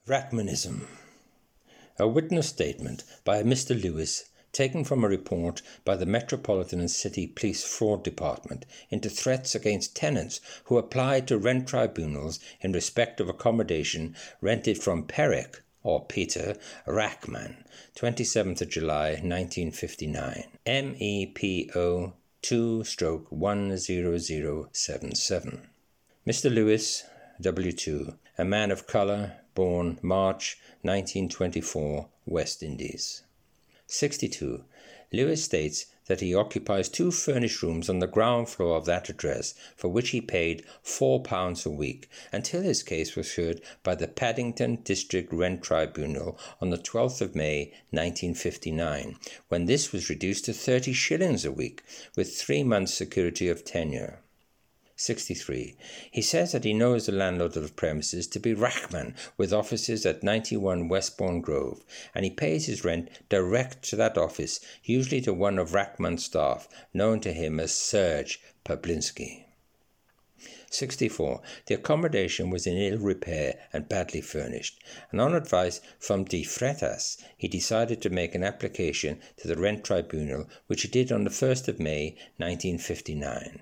Rachmanism. A witness statement by Mr. Lewis, taken from a report by the Metropolitan and City Police Fraud Department into threats against tenants who applied to rent tribunals in respect of accommodation rented from Peric, or Peter, Rachman, 27th of July 1959, MEPO 2/10077. Mr. Lewis, W2, a man of colour, born March 1924, West Indies. 62. Lewis states that he occupies 2 furnished rooms on the ground floor of that address, for which he paid £4 a week, until his case was heard by the Paddington District Rent Tribunal on the 12th of May 1959, when this was reduced to 30 shillings a week, with 3 months' security of tenure. 63. He says that he knows the landlord of the premises to be Rachman, with offices at 91 Westbourne Grove, and he pays his rent direct to that office, usually to one of Rachman's staff, known to him as Serge Pablinski. 64. The accommodation was in ill repair and badly furnished, and on advice from De Freitas, he decided to make an application to the Rent Tribunal, which he did on the 1st of May 1959.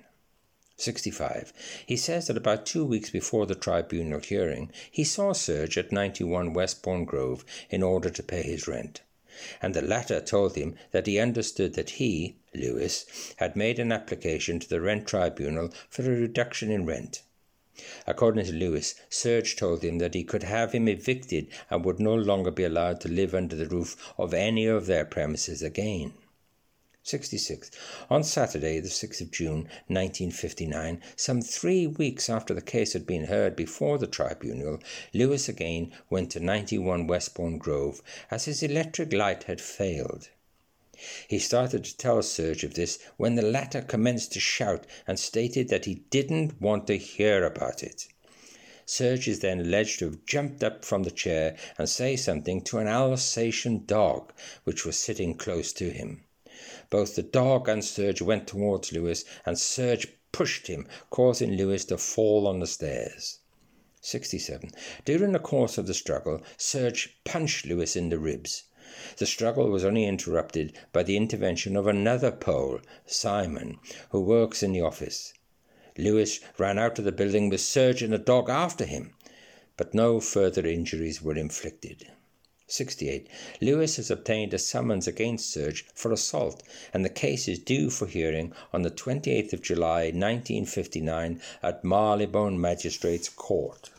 65. He says that about 2 weeks before the tribunal hearing, he saw Serge at 91 Westbourne Grove in order to pay his rent, and the latter told him that he understood that he, Lewis, had made an application to the Rent Tribunal for a reduction in rent. According to Lewis, Serge told him that he could have him evicted and would no longer be allowed to live under the roof of any of their premises again. 66. On Saturday, the 6th of June, 1959, some 3 weeks after the case had been heard before the tribunal, Lewis again went to 91 Westbourne Grove, as his electric light had failed. He started to tell Serge of this when the latter commenced to shout and stated that he didn't want to hear about it. Serge is then alleged to have jumped up from the chair and say something to an Alsatian dog, which was sitting close to him. Both the dog and Serge went towards Lewis, and Serge pushed him, causing Lewis to fall on the stairs. 67. During the course of the struggle, Serge punched Lewis in the ribs. The struggle was only interrupted by the intervention of another Pole, Simon, who works in the office. Lewis ran out of the building with Serge and the dog after him, but no further injuries were inflicted. 68. Lewis has obtained a summons against Serge for assault, and the case is due for hearing on the 28th of July 1959 at Marylebone Magistrates Court.